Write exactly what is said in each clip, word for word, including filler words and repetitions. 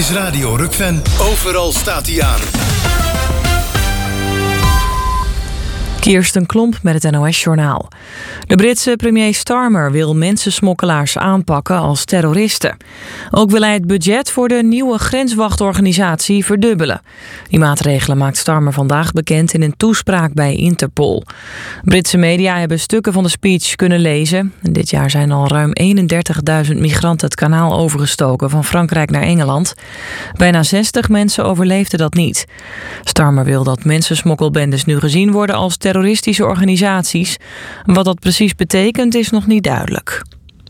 is Radio Rukven. Overal staat hij aan. Kirsten Klomp met het N O S-journaal. De Britse premier Starmer wil mensensmokkelaars aanpakken als terroristen. Ook wil hij het budget voor de nieuwe grenswachtorganisatie verdubbelen. Die maatregelen maakt Starmer vandaag bekend in een toespraak bij Interpol. Britse media hebben stukken van de speech kunnen lezen. En dit jaar zijn al ruim eenendertigduizend migranten het kanaal overgestoken van Frankrijk naar Engeland. Bijna zestig mensen overleefden dat niet. Starmer wil dat mensensmokkelbendes nu gezien worden als terroristische organisaties. Wat dat precies betekent is nog niet duidelijk.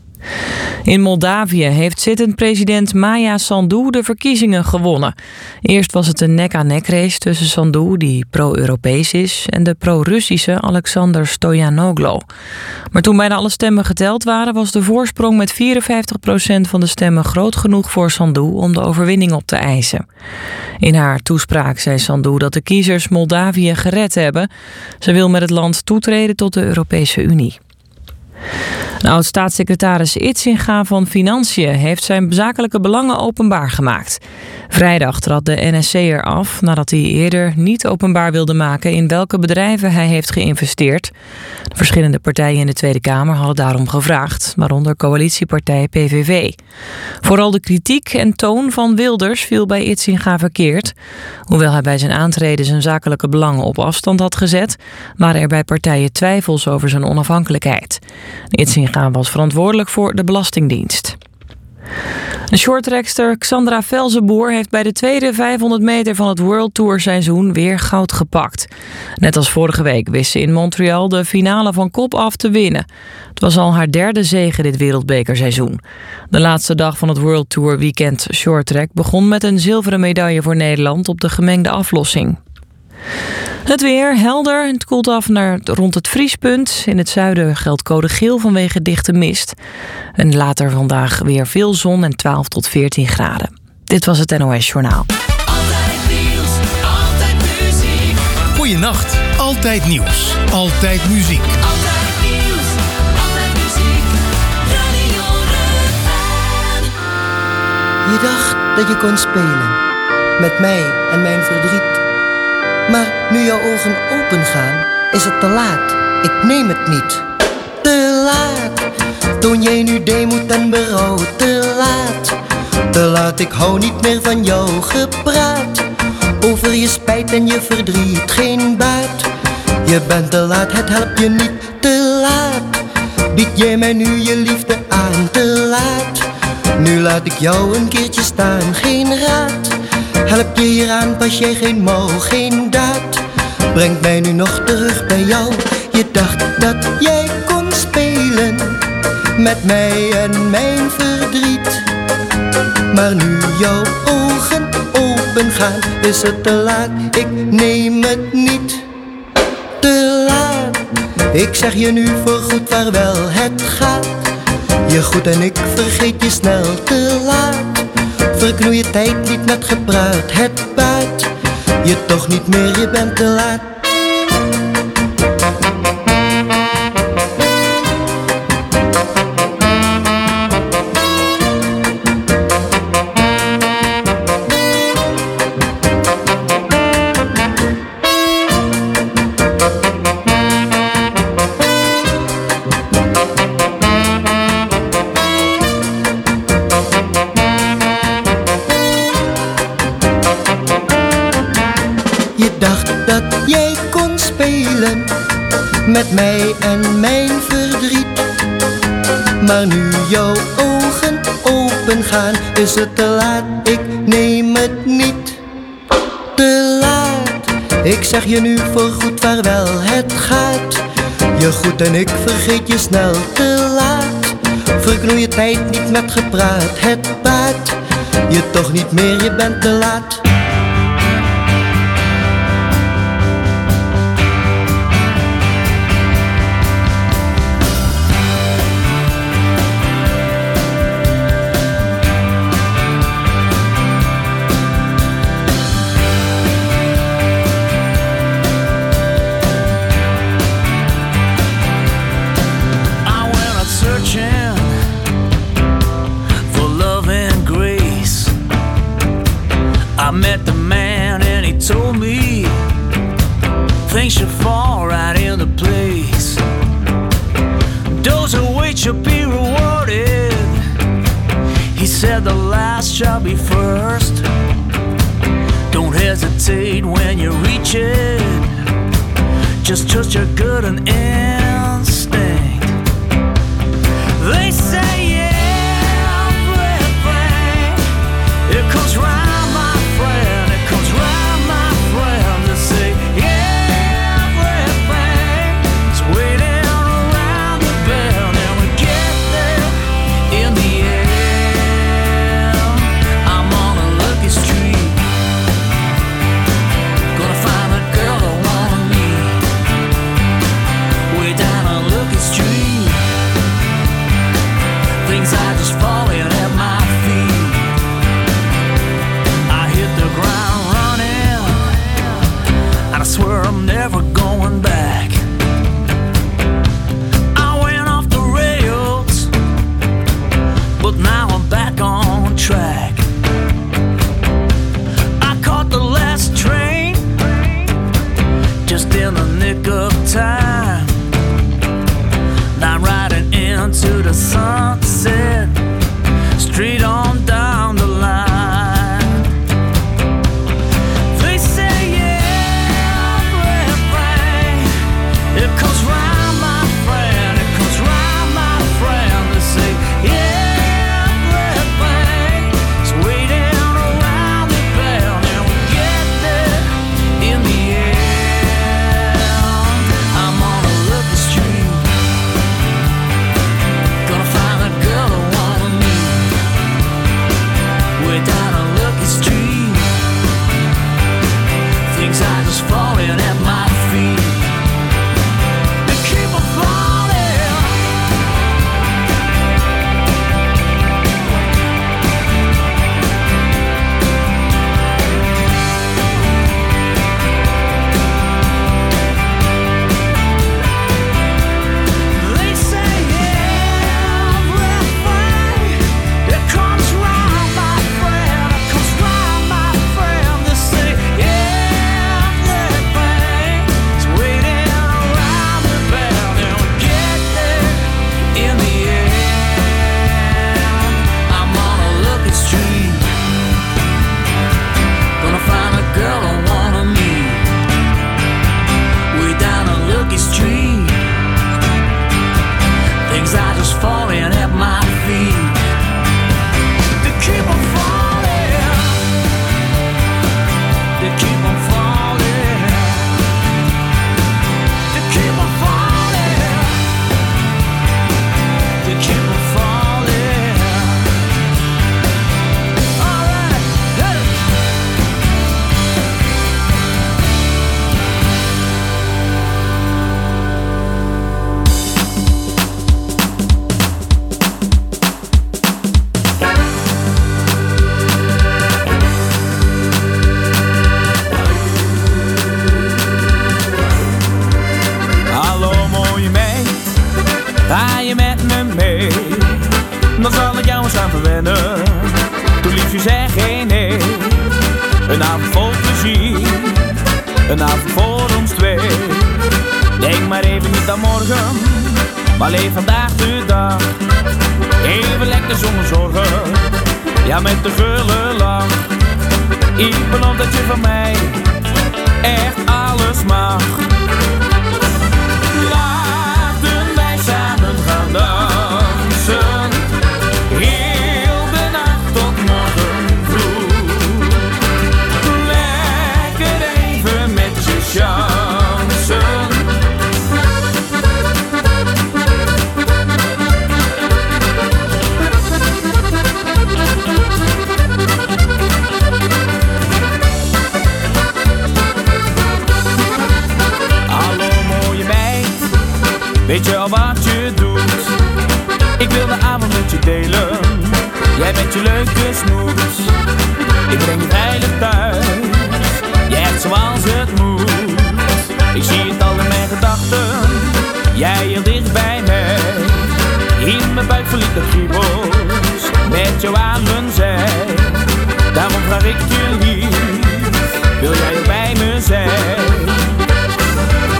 In Moldavië heeft zittend president Maia Sandu de verkiezingen gewonnen. Eerst was het een nek-aan-nek race tussen Sandu, die pro-Europees is, en de pro-Russische Alexander Stoyanoglo. Maar toen bijna alle stemmen geteld waren, was de voorsprong met vierenvijftig procent van de stemmen groot genoeg voor Sandu om de overwinning op te eisen. In haar toespraak zei Sandu dat de kiezers Moldavië gered hebben. Ze wil met het land toetreden tot de Europese Unie. De oud-staatssecretaris Idsinga van Financiën heeft zijn zakelijke belangen openbaar gemaakt. Vrijdag trad de N S C'er af nadat hij eerder niet openbaar wilde maken in welke bedrijven hij heeft geïnvesteerd. De verschillende partijen in de Tweede Kamer hadden daarom gevraagd, waaronder coalitiepartij P V V. Vooral de kritiek en toon van Wilders viel bij Idsinga verkeerd. Hoewel hij bij zijn aantreden zijn zakelijke belangen op afstand had gezet, waren er bij partijen twijfels over zijn onafhankelijkheid. Idsinga was verantwoordelijk voor de Belastingdienst. De shorttrackster Xandra Velzenboer heeft bij de tweede vijfhonderd meter van het World Tour seizoen weer goud gepakt. Net als vorige week wist ze in Montreal de finale van kop af te winnen. Het was al haar derde zege dit wereldbekerseizoen. De laatste dag van het World Tour weekend shorttrack begon met een zilveren medaille voor Nederland op de gemengde aflossing. Het weer helder. Het koelt af naar rond het vriespunt. In het zuiden geldt code geel vanwege dichte mist. En later vandaag weer veel zon en twaalf tot veertien graden. Dit was het N O S-journaal. Altijd nieuws, altijd muziek. Goeienacht. Altijd nieuws. Altijd muziek. Altijd nieuws, altijd muziek. Radio Rukven. Je dacht dat je kon spelen met mij en mijn verdriet. Maar nu jouw ogen open gaan, is het te laat. Ik neem het niet. Te laat. Toon jij nu deemoed en berouw. Te laat. Te laat, ik hou niet meer van jouw gepraat. Over je spijt en je verdriet, geen baat. Je bent te laat, het helpt je niet. Te laat. Bied jij mij nu je liefde aan. Te laat. Nu laat ik jou een keertje staan, geen raad. Help je hieraan, pas jij geen mouw, geen daad. Breng mij nu nog terug bij jou. Je dacht dat jij kon spelen met mij en mijn verdriet. Maar nu jouw ogen open gaan, is het te laat. Ik neem het niet. Te laat. Ik zeg je nu voorgoed vaarwel, het gaat. Je goed en ik vergeet je snel. Te laat. Verknoei je tijd niet met gepraat, het baat je toch niet meer, je bent te laat. Met mij en mijn verdriet. Maar nu jouw ogen open gaan, is het te laat, ik neem het niet. Te laat. Ik zeg je nu voorgoed vaarwel, het gaat. Je goed en ik vergeet je snel. Te laat. Verknoei je tijd niet met gepraat, het baat je toch niet meer, je bent te laat. For love and grace, should fall right into place. Those who wait shall be rewarded. He said the last shall be first. Don't hesitate when you reach it. Just trust your gut and instinct. They say everything, it comes round, my friend. It comes round, my friend. They say everything's waiting around the bend, and we get there in the end. I'm on a lucky street, gonna find a girl I wanna meet. Way down a lucky street, things are just falling at my feet. I hit the ground running, and I swear I'm never going back. I went off the rails, but now I'm back on track. I caught the last train, just in the nick of time. Now I'm riding into the sunset, straight on down the line. They say everything, it comes round, my friend. It comes round, my friend. They say everything's waiting around the bend, and we get there in the end. I'm on a lucky street, gonna find a girl I wanna meet. Way down a lucky street, things are just falling at my feet. They keep on falling. They say everything, it comes round, my friend. It comes round, my friend. They say everything's waiting around the bend, and we get there in the end. I'm on a lucky street, gonna find a girl I wanna meet. Way down a lucky street, things are just falling at my feet. They keep on falling. They keep on falling. They keep on falling. They keep on falling. All right, hey. Hallo mooie meid, ga je met me mee? Dan zal ik jou eens aan verwennen. Doe liefje, zeg geen nee. Een avond vol plezier, een avond voor ons twee. Denk maar even niet aan morgen, maar leef vandaag de dag. Even lekker zonder zorgen, ja met de gulle lach. Ik beloof dat je van mij echt alles mag. Laten wij samen gaan dansen, heel de nacht tot morgen vroeg. Lekker even met je chansen. Hallo mooie meid, weet je al wat je doet? Ik wil de avond met je delen, jij bent je leuke snoet. Ik breng je veilig thuis, jij echt zoals het moet. Ik zie het al in mijn gedachten, jij heel dicht bij mij. In mijn buik verliep de kriebels, met jou aan mijn zij. Daarom vraag ik je lief, wil jij ook bij me zijn?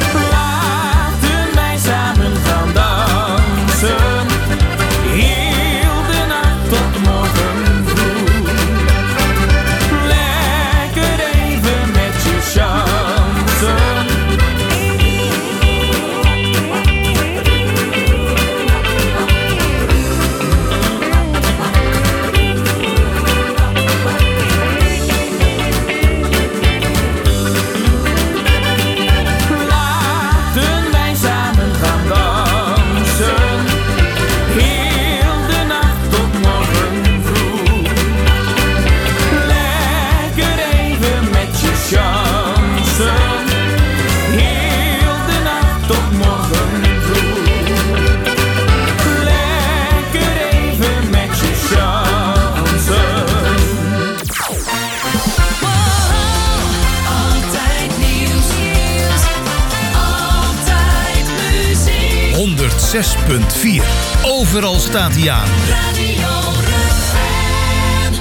zes punt vier. Overal staat hij aan. Radio Rutgen.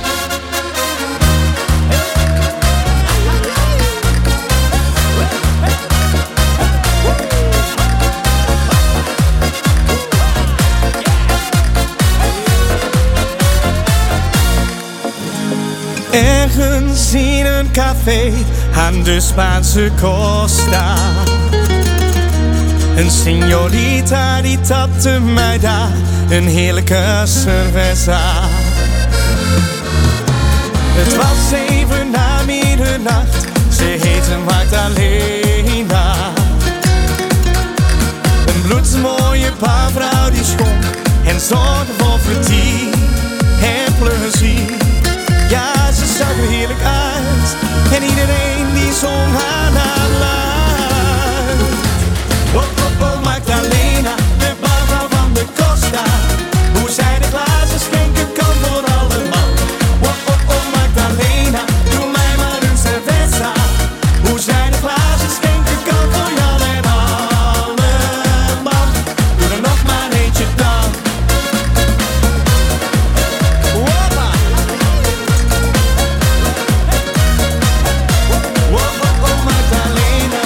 Ergens in een café aan de Spaanse costa. Een signorita die tapte mij daar een heerlijke cerveza. Het was even na middernacht, ze heette Magdalena. Een bloedsmooie paarvrouw die schonk en zorgde voor vertier en plezier. Ja, ze zag er heerlijk uit en iedereen die zong haar naar luid. Oh, oh, oh, Magdalena, de barvrouw van de Costa. Hoe zij de glazen schenken kan voor allemaal. Oh, oh, oh, Magdalena, doe mij maar een cerveza. Hoe zij de glazen schenken kan voor Jan en allemaal. Doe er nog maar eentje dan. Hoppa. Oh, oh, oh, Magdalena.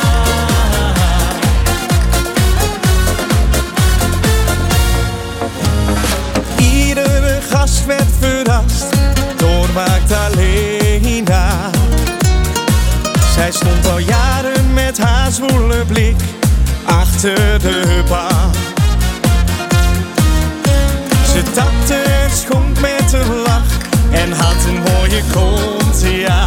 Iedere gast werd verrast door Magdalena. Zij stond al jaren met haar zwoele blik achter de bar. Ze tapte en schonk met een lach en had een mooie kont, ja.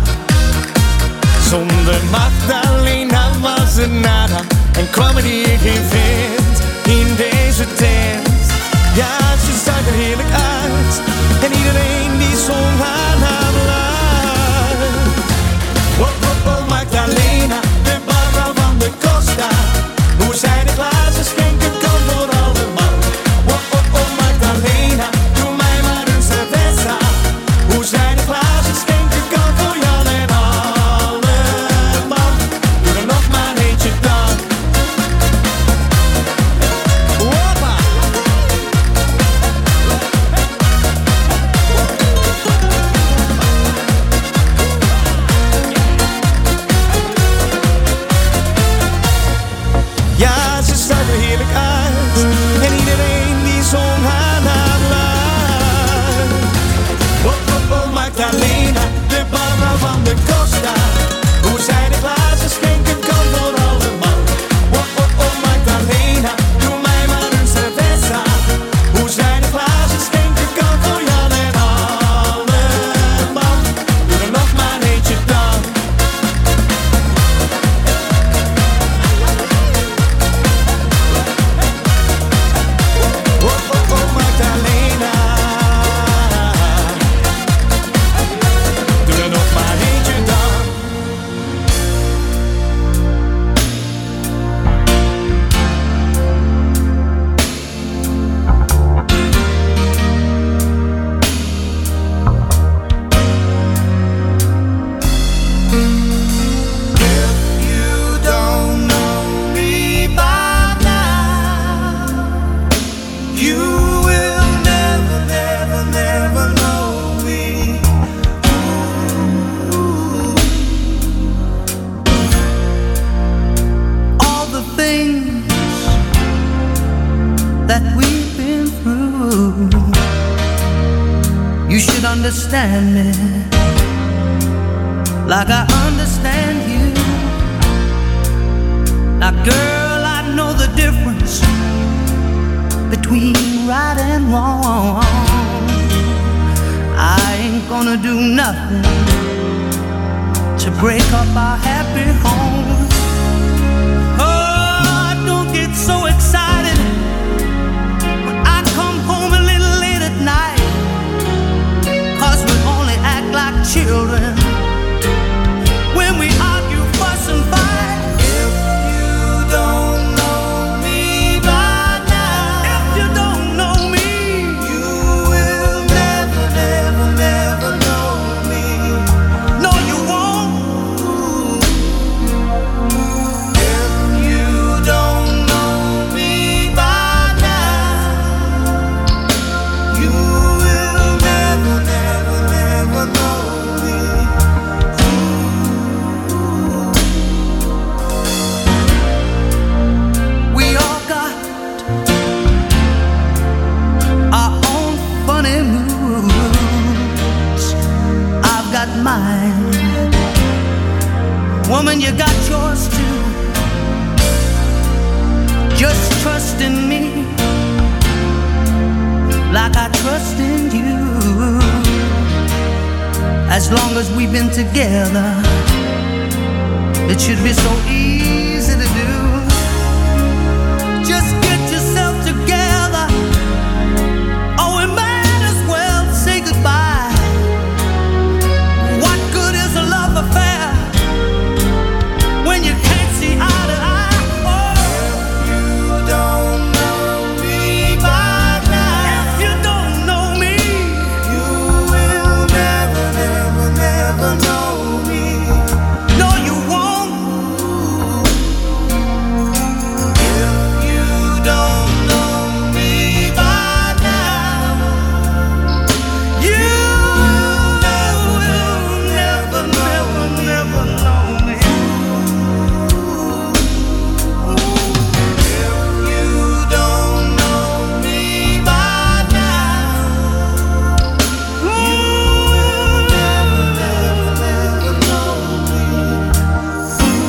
Zonder Magdalena was er nada en kwam er hier geen vent in deze tent. Ja, ze zag er heerlijk uit en iedereen die zong haar naam luid. Oh, oh, oh, Magdalena, de barvrouw van de Costa. Hoe zij de glazen schenken kan voor allemaal. Oh, oh, oh, Magdalena, doe mij maar een cerveza. Hoe zij de glazen schenken kan voor Jan en allemaal. Doe er nog maar eentje dan. Hoppa. Ja, ze zag er heerlijk uit en iedereen die zong haar naar luid. Oh, oh, oh, Magdalena, de barvrouw van de Costa. Hoe zij de glazen schenken kan voor allemaal. Oh, oh, oh, Magdalena, doe mij maar een cerveza. Hoe zij de glazen schenken kan voor Jan en allemaal. Doe er nog maar eentje dan. Oh, oh, oh, Magdalena. Doe er nog maar eentje dan. If you don't know me by now, you will never, never, never know me. Ooh. All the things that we've been through, you should understand me like I understand you. Now, girl, I know the difference between right and wrong. I ain't gonna do nothing to break up our happy home. Oh, don't get so excited when I come home a little late at night, 'cause we only act like children when we argue, fuss and fight. If you don't know me by now, If you don't know me, you will never, never, never know me. no, you won't. you got yours too. Just trust in me like I trust in you. As long as we've been together, it should be so easy to do. Just get yourself together, or we might as well say goodbye. What good is a love affair when you can't see eye to eye? Oh, if you don't know me by now, if you don't know me, you will never, never, never know me. No, you won't. If you don't know me by now, you will never, never, never know me. If you don't know me by now, you will never, never, never know me.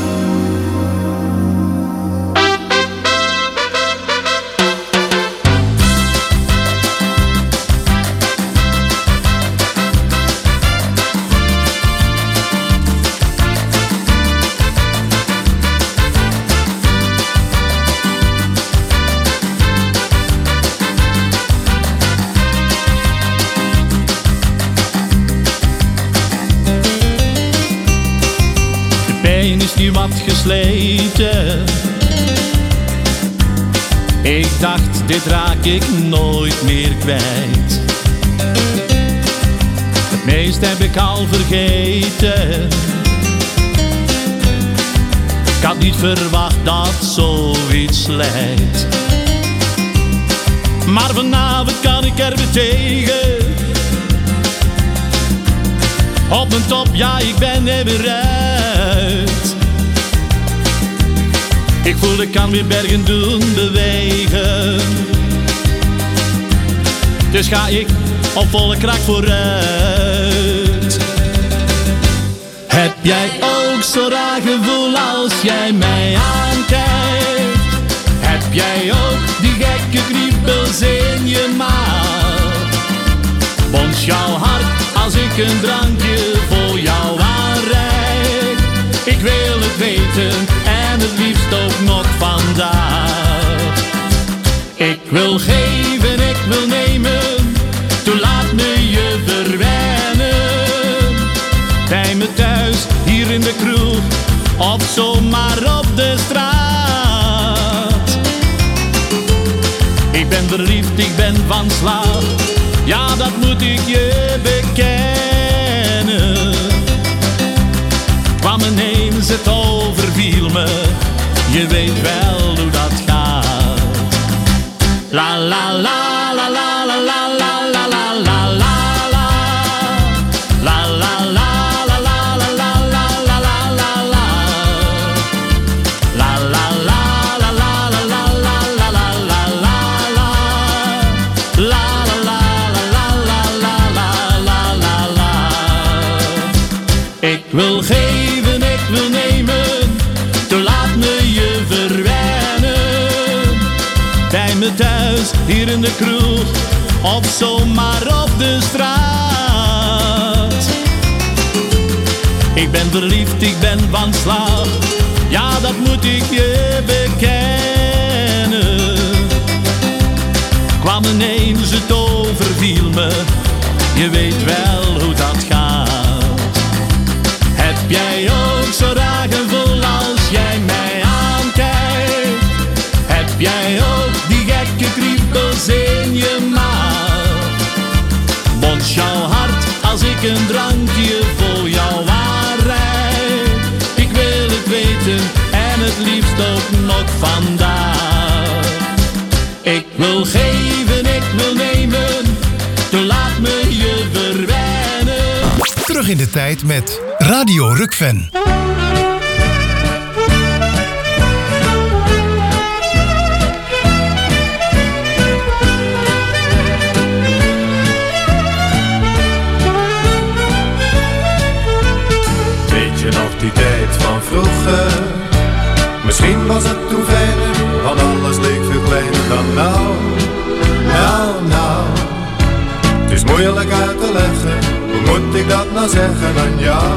De pijn is nu wat gesleten. Ik dacht, dit raak ik nooit meer kwijt. Het meest heb ik al vergeten. Ik had niet verwacht dat zoiets leidt. Maar vanavond kan ik er weer tegen. Op mijn top, ja, ik ben er weer uit. Ik voel, ik kan weer bergen doen bewegen. Dus ga ik op volle kracht vooruit. Heb jij ook zo'n raar gevoel als jij mij aankijkt? Heb jij ook die gekke kriebels in je maag? Bons jouw hart als ik een drankje voor jou aanreik? Ik wil het weten en het liefst ook nog vandaag. Ik wil geven, ik wil nemen, toen laat me je verwennen. Bij me thuis, hier in de kroeg, of zomaar op de straat. Ik ben verliefd, ik ben van slag, ja, dat moet ik je bekennen. Kwam ineens, het overviel me, je weet wel hoe dat gaat. La la la la la la la la la la la la la. La la la la la la la la la la la la. La la la la la la la la la la la la. La la la la la la la la la la. Ik wil geven, ik wil nemen, toen laat me je verwennen. Bij me thuis, hier in de kroeg, of zomaar op de straat. Ik ben verliefd, ik ben van slag, ja, dat moet ik je bekennen. Kwam ineens, het overviel me, je weet wel hoe dat gaat. Heb jij ook zo'n raar gevoel als jij mij aankijkt? Heb jij ook die gekke kriebels in je maag? Bons jouw hart als ik een drankje voor jou aanreik? Ik wil het weten en het liefst ook nog vandaag. Ik wil geven, ik wil nemen, toen laat me je verwennen. Terug in de tijd met Radio Rukven. Weet je nog die tijd van vroeger? Misschien was het toen fijner, want alles leek veel kleiner dan nou. Nou, nou. Het is moeilijk uit te leggen, hoe moet ik dat nou zeggen aan jou?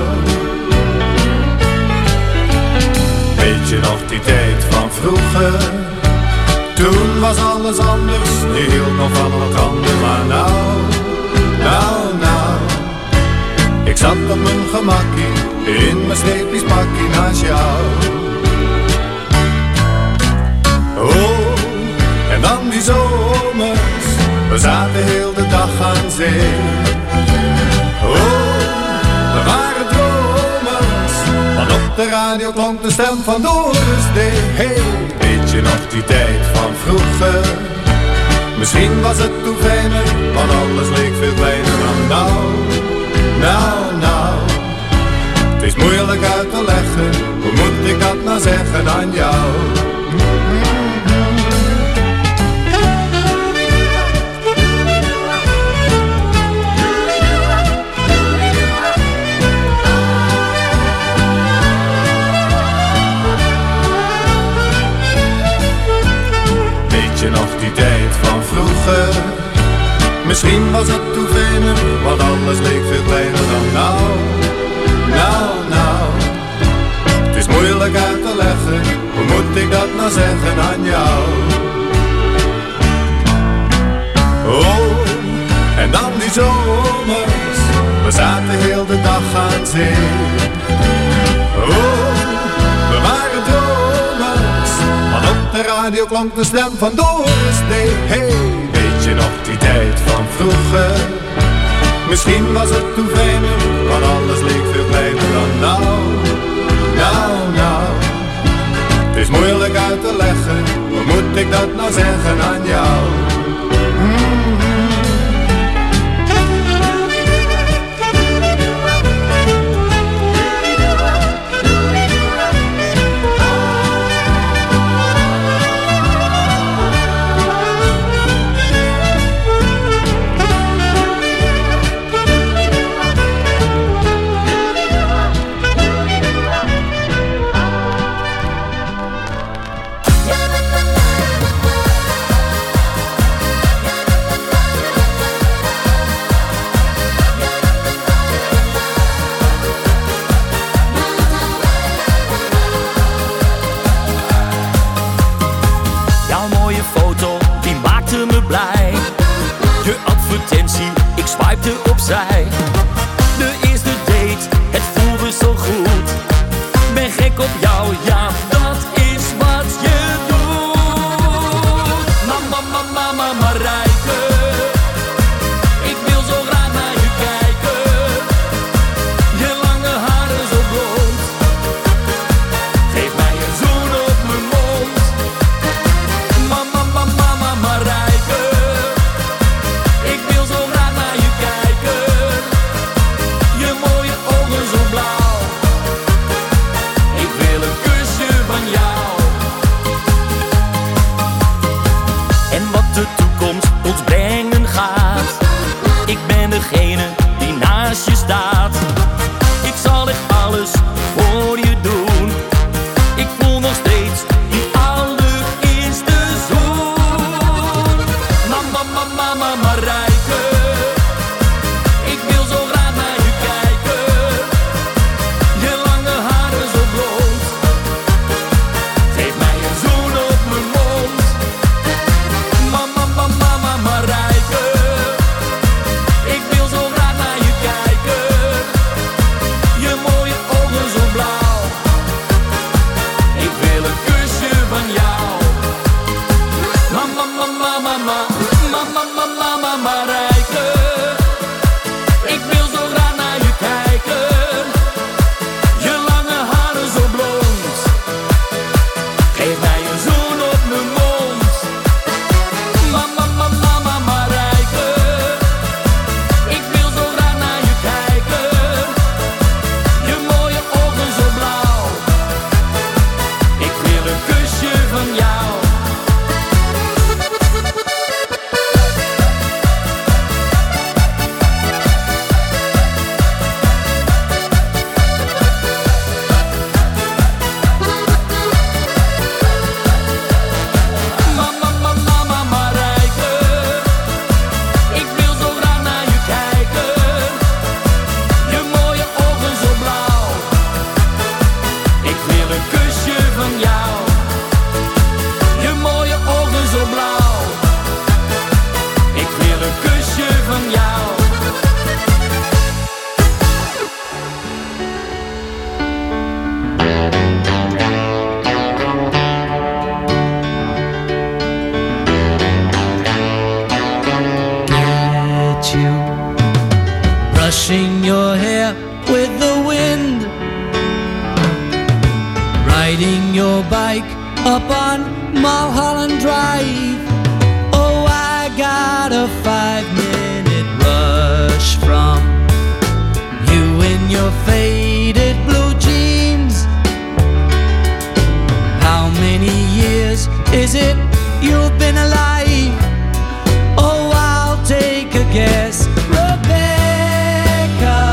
Weet je nog die tijd van vroeger? Toen was alles anders, je hield nog van elkaar, maar nou, nou, nou. Ik zat op mijn gemakkie, in mijn streepjespakkie naast jou. Oh, en dan die zomers, we zaten heel de dag aan zee. Oh, we waren dromers, want op de radio klonk de stem van Doris D. Hey, weet je nog die tijd van vroeger? Misschien was het toen fijner, want alles leek veel kleiner dan nou. Nou, nou, het is moeilijk uit te leggen, hoe moet ik dat nou zeggen aan jou? Weet je nog die tijd van vroeger? Misschien was het toen fijner, want alles leek veel kleiner dan nou. Nou, nou, het is moeilijk uit te leggen, hoe moet ik dat nou zeggen aan jou? Oh, en dan die zomers, we zaten heel de dag aan zee. Oh, we waren dromers, want op de radio klonk de stem van Doris D. Hey, weet je nog die tijd van vroeger? Misschien was het toen fijner, want alles leek veel kleiner dan nou. Nou, nou, het is moeilijk uit te leggen, hoe moet ik dat nou zeggen aan jou? Mm-hmm. Ik swipte opzij. De eerste date, het voelde zo goed. Ben gek op jou, ja, dat is wat je doet. Mama, mama, mama, Marijke, ik wil zo graag naar je kijken. Je lange haren zo blond, geef mij een zoen op mijn mond. Mama, mama, mama, Marijke, ik wil zo graag naar je kijken. Je mooie ogen zo blauw, ik wil een kusje van jou. En wat de toekomst ons brengen gaat, ik ben degene die naast je staat. Ik zal echt alles voor je doen. Ik voel nog steeds die allereerste zoen. Mama, mama, mama, Marijke, ik wil zo graag naar je kijken. Je lange haren zo blond, geef mij een zoen op mijn mond. Mama, mama, mama, Marijke, ik wil zo graag naar je kijken. Je mooie ogen zo blauw, ik wil een kus bike up on Mulholland Drive. Oh, I got a five-minute rush from you in your faded blue jeans. How many years is it you've been alive? Oh, I'll take a guess. Rebecca,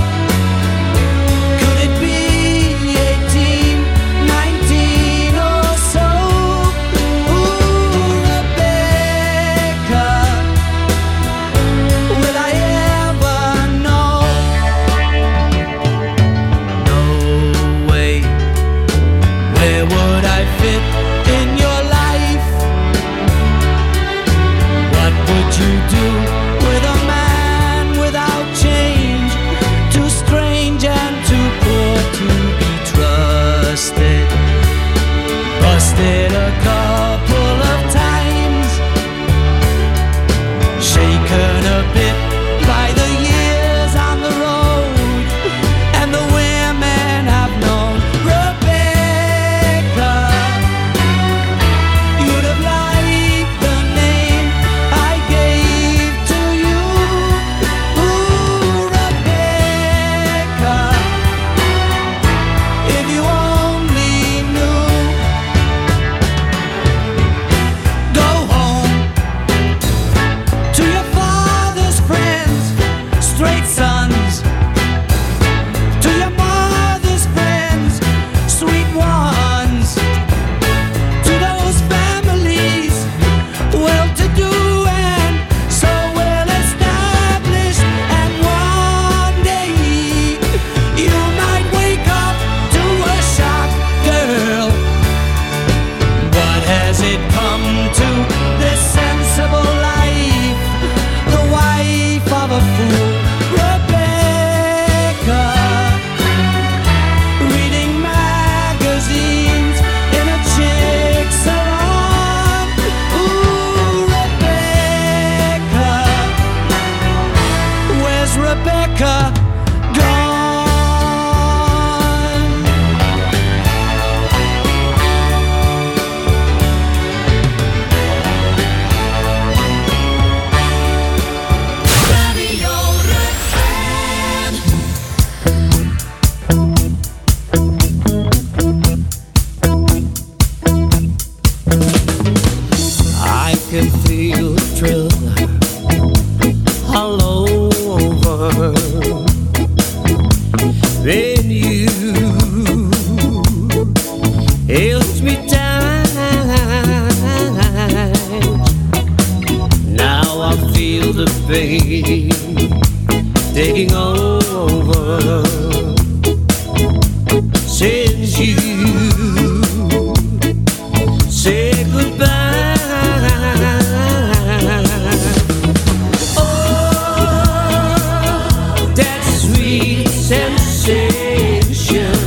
could it be eighteen, nineteen or so? Ooh, Rebecca, will I ever know? No way. Where would I fit in your life? What would you do with a man without change? Too strange and too poor to be trusted. Busted a couple of times, shaken a bit by the years on the road and the women I've known. Rebecca, you'd have liked the name I gave to you. Ooh, Rebecca, if you only knew. Go home to your father's friends, straight sons, to your mother's friends, sweet ones, to those families well-to-do and so well established. And one day you might wake up to a shock, girl. What has it come to, this sensible life, the wife of a fool? Rebecca, reading magazines in a chick salon. Ooh, Rebecca, where's Rebecca gone? Radio Rutland. I can feel the thrill all over when you held me tight. Now I feel the pain taking over since you say goodbye. Oh, that sweet sensation.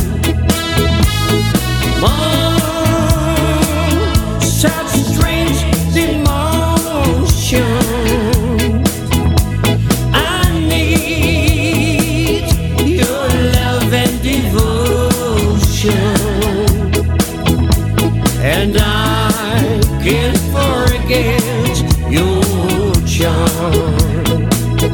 Oh, such strange emotion. I need your love and devotion. And I can't forget your charm.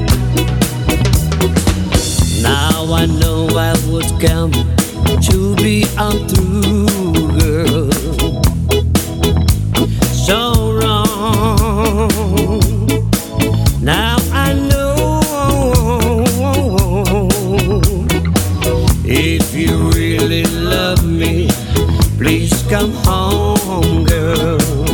Now I know I would come to be untrue, girl. So wrong. Now I know if you really love me, please come home, girl.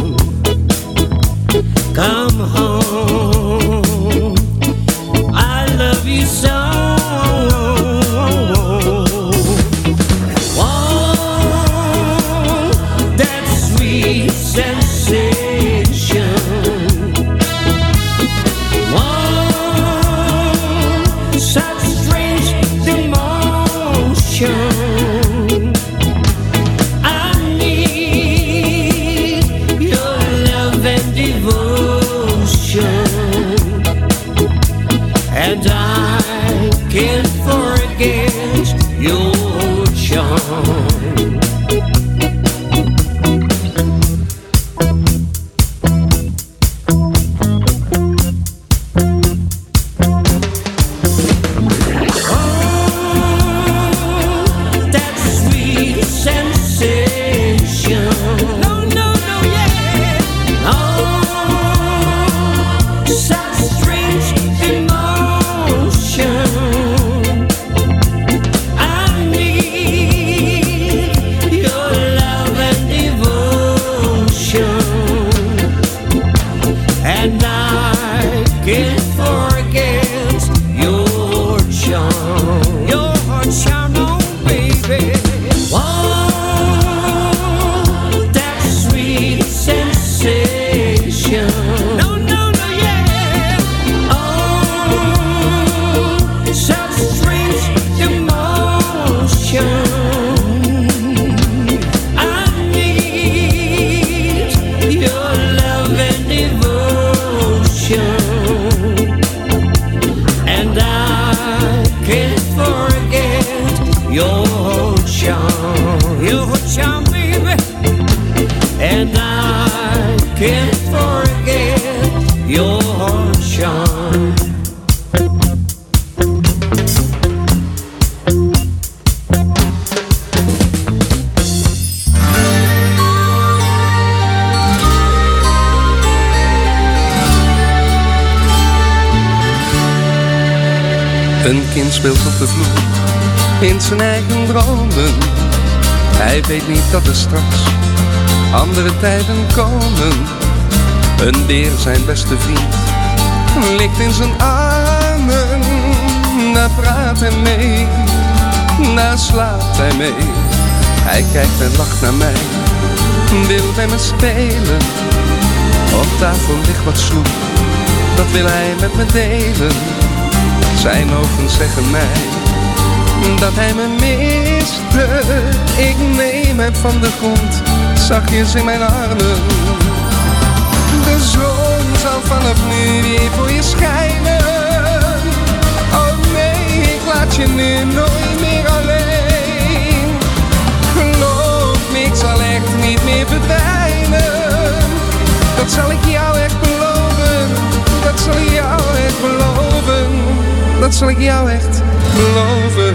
Come home. I love you so. Oh, that sweet sensation. Oh, such strange emotion. I need your love and devotion. Een kind speelt op de vloer in zijn eigen dromen. Hij weet niet dat er straks andere tijden komen. Een beer, zijn beste vriend, ligt in zijn armen. Daar praat hij mee, daar slaapt hij mee. Hij kijkt en lacht naar mij, wil bij me spelen. Op tafel ligt wat snoep, dat wil hij met me delen. Zijn ogen zeggen mij dat hij me miste. Ik neem hem van de grond, zachtjes in mijn armen. De zon zal vanaf nu weer voor je schijnen. Oh nee, ik laat je nu nooit meer alleen. Geloof me, ik zal echt niet meer verdwijnen. Dat zal ik jou echt beloven. Dat zal ik jou echt beloven. Dat zal ik jou echt beloven.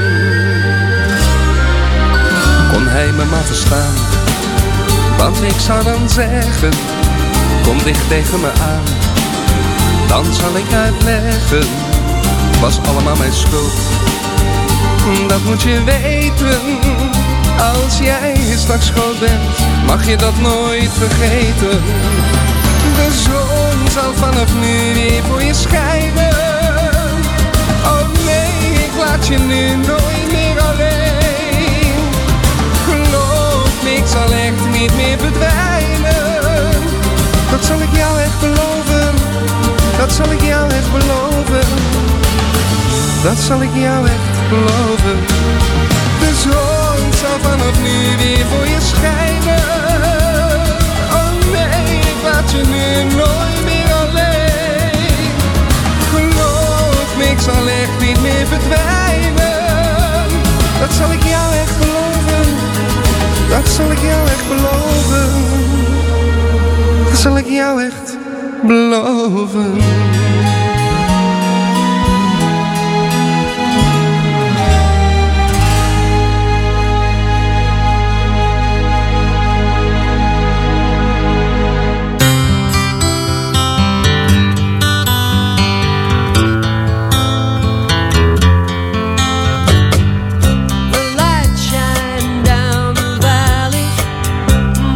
Kon hij me maar verstaan, want ik zou dan zeggen: kom dicht tegen me aan, dan zal ik uitleggen. Was allemaal mijn schuld, dat moet je weten. Als jij straks groot bent, mag je dat nooit vergeten. De zon zal vanaf nu weer voor je schijnen. Oh nee, ik laat je nu nooit meer alleen. Geloof me, ik zal echt niet meer verdwijnen. Dat zal ik jou echt beloven. Dat zal ik jou echt beloven. Dat zal ik jou echt beloven. De zon zal vanaf nu weer voor je schijnen. Oh nee, ik laat je nu nooit meer alleen. Geloof me, ik zal echt niet meer verdwijnen. Dat zal ik jou echt beloven. Dat zal ik jou echt beloven. Dat zal ik jou echt beloven.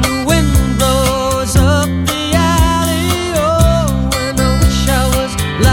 Like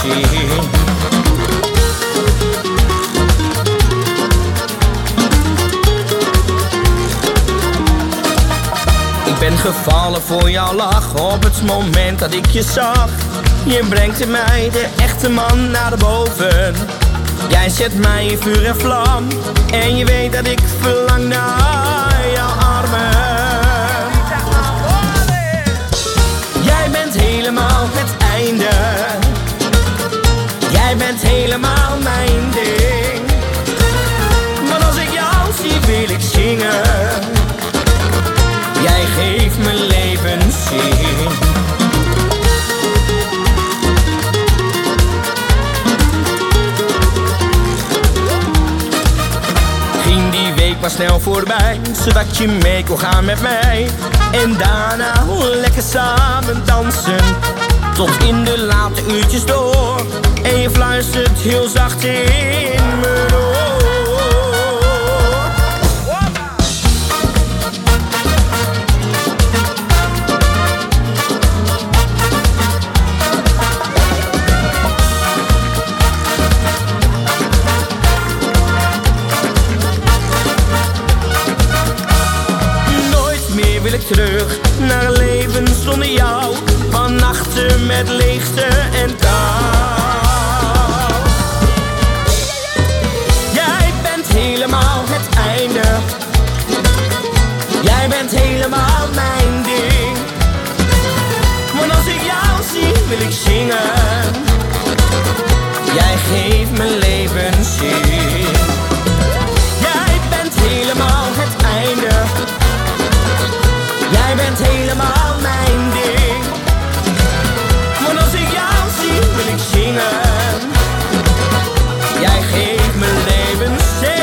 zien. Ik ben gevallen voor jouw lach op het moment dat ik je zag. Je brengt in mij de echte man naar de boven. Jij zet mij in vuur en vlam. En je weet dat ik verlang naar jouw armen. Jij bent helemaal het einde. Jij bent helemaal mijn ding. Maar als ik jou zie wil ik zingen. Jij geeft mijn leven zin. Ging die week maar snel voorbij, zodat je mee kon gaan met mij. En daarna lekker samen dansen, tot in de late uurtjes door. En je fluistert heel zacht in mijn oor. Terug naar een leven zonder jou, van nachten met leegte en kou. Jij bent helemaal het einde. Jij bent helemaal mijn ding. Want als ik jou zie wil ik zingen. Jij geeft mijn leven zin. Jij bent helemaal het einde. Jij bent helemaal mijn ding. Want als ik jou zie wil ik zingen. Jij geeft mijn leven zin.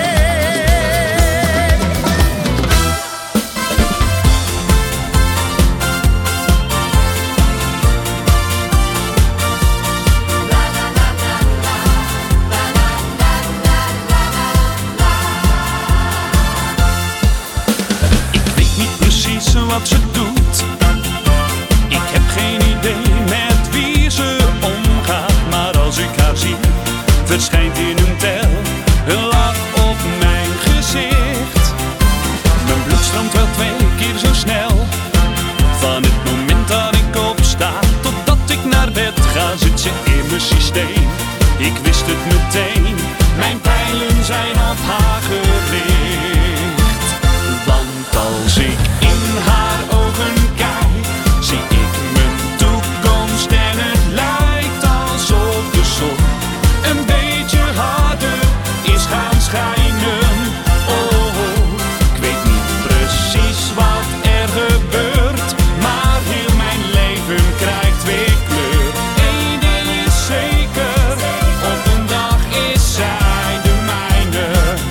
Wat ze doet. Ik heb geen idee met wie ze omgaat, maar als ik haar zie, verschijnt in een tel een lach op mijn gezicht. Mijn bloed stroomt wel twee keer zo snel, van het moment dat ik opsta totdat ik naar bed ga, zit ze in mijn systeem. Ik wist het meteen, mijn pijlen zijn op haar gericht. Want als ik in haar ogen kijk, zie ik mijn toekomst en het lijkt alsof de zon een beetje harder is gaan schijnen. Oh, ik weet niet precies wat er gebeurt, maar heel mijn leven krijgt weer kleur. Eén ding is zeker, op een dag is zij de mijne.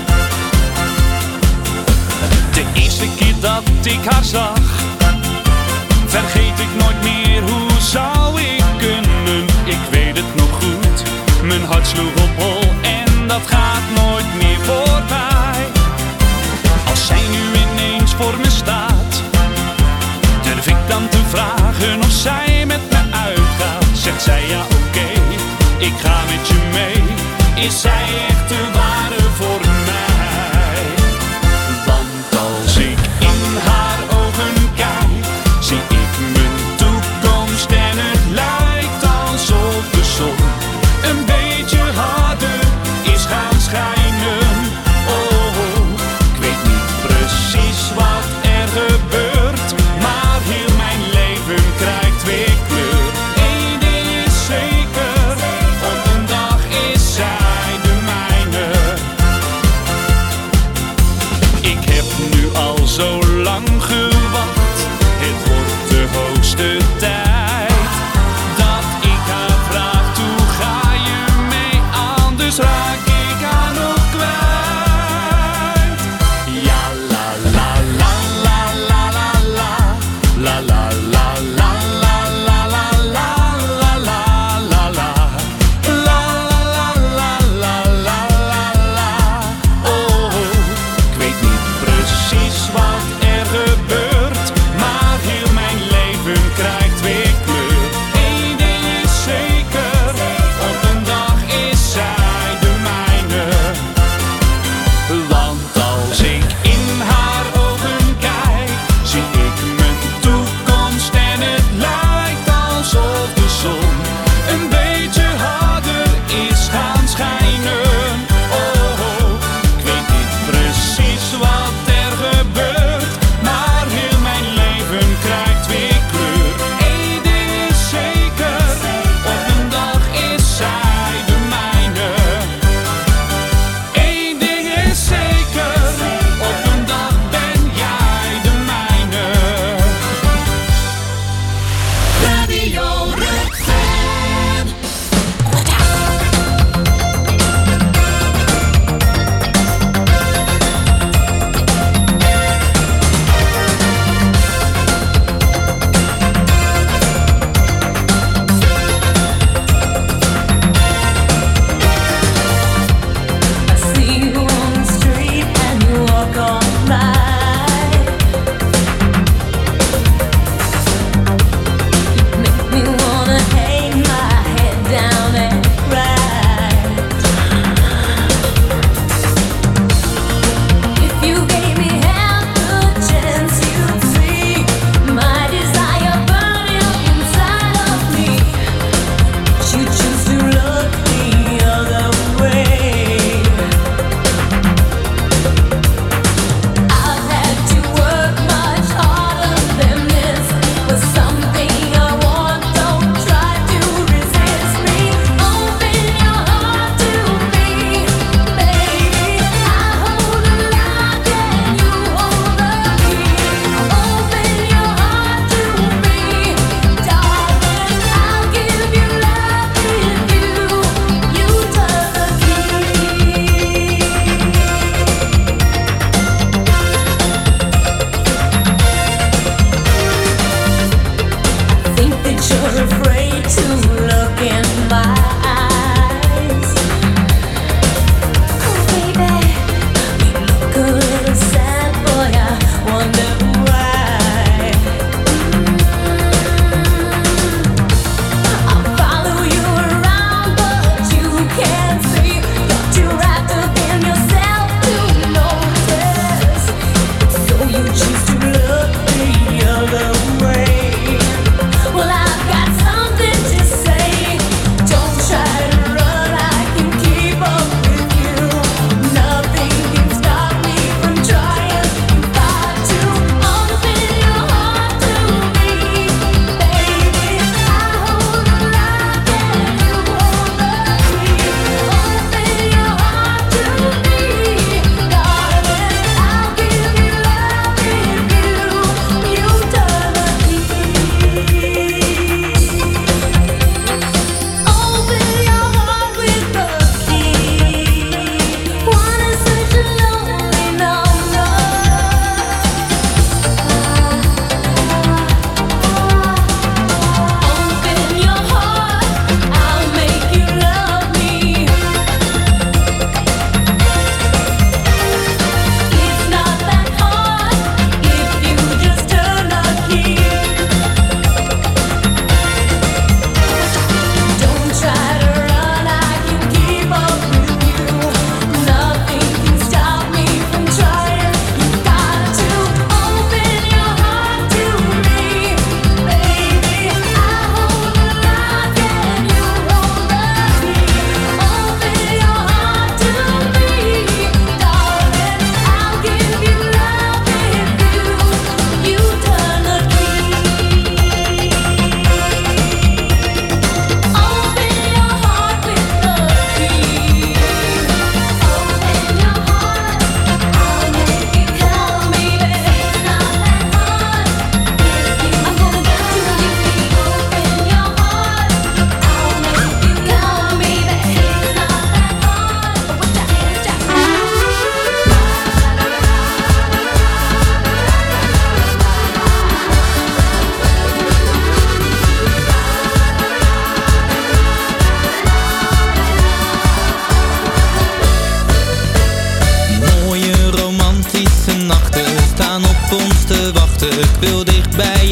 De eerste keer dat ik haar zag, vergeet ik nooit meer, hoe zou ik kunnen? Ik weet het nog goed, mijn hart sloeg op hol en dat gaat nooit meer voorbij. Als zij nu ineens voor me staat, durf ik dan te vragen of zij met me uitgaat. Zegt zij ja oké, okay, ik ga met je mee. Is zij echt de ware voor mij? Want als ik in haar ogen kijk, zie ik mijn toekomst en het lijkt alsof de zon een beetje harder is gaan schijnen. Oh, ik weet niet precies wat er gebeurt, maar heel mijn leven krijgt weer kleur. Eén ding is zeker, op een dag is zij de mijne.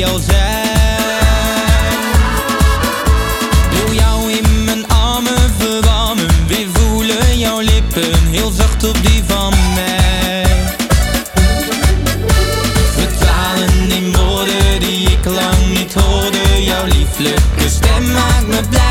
wil zijn. Wil jou in mijn armen verwarmen, weer voelen jouw lippen heel zacht op die van mij. Verdwalen in woorden die ik lang niet hoorde, jouw lieflijke stem maakt me blij.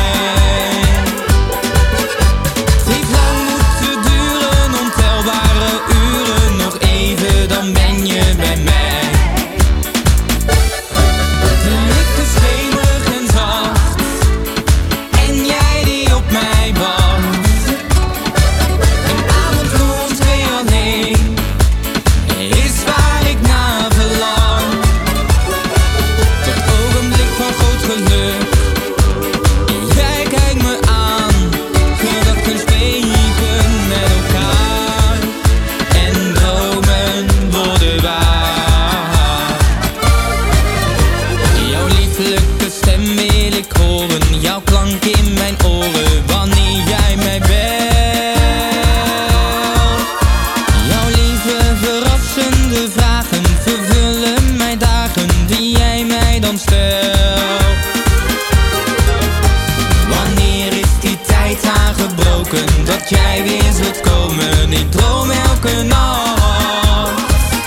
Dat jij weer zult komen, ik droom elke nacht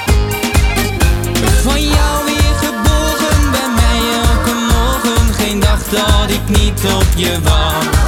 van jou weer geborgen bij mij elke morgen. Geen dag dat ik niet op je wacht.